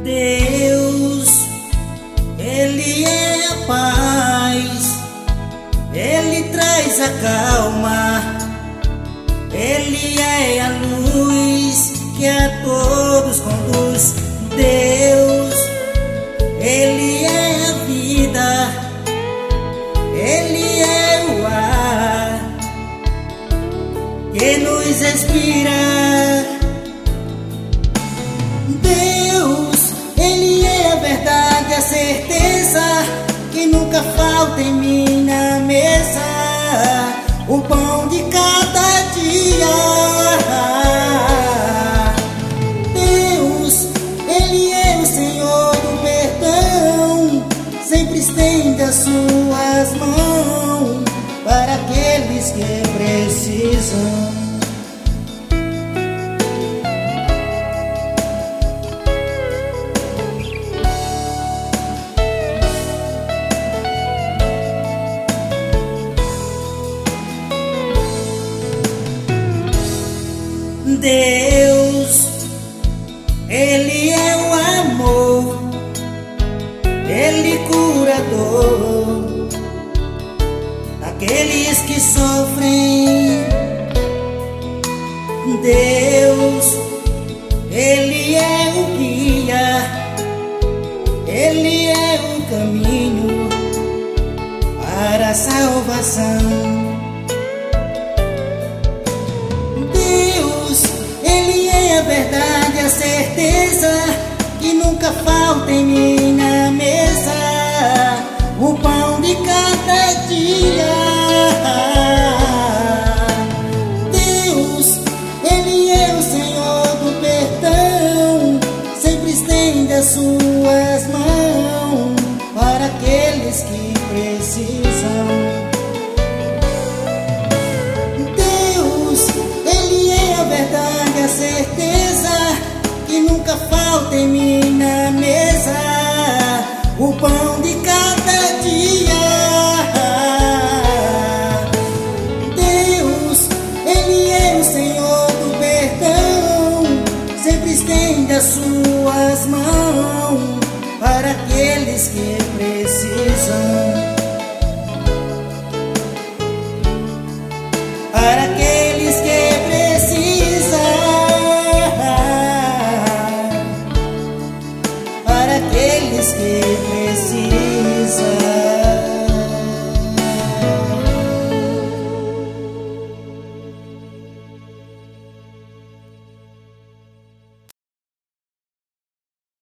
Deus, Ele é a paz, Ele traz a calma, Ele é a luz que a todos conduz. Deus, Ele é a vida, Ele é o ar que nos inspira. Deus, Ele é a verdade, a certeza que nunca falta em minha mesa, o pão de cada dia. Deus, Ele é o Senhor do perdão, sempre estende as suas mãos para aqueles que precisam. Deus, Ele é o amor, Ele cura a dor daqueles que sofrem. Deus, Ele é o guia, Ele é o caminho para a salvação. A verdade, a certeza que nunca falta em minha mesa, o pão de cada dia. Deus, Ele é o Senhor do perdão, sempre estende as suas mãos para aqueles que precisam. A certeza que nunca falta em minha mesa, o pão de cada dia. Deus, Ele é o Senhor do perdão, sempre estende as suas mãos para aqueles que precisam. Para aqueles que precisam. Aqueles que precisam.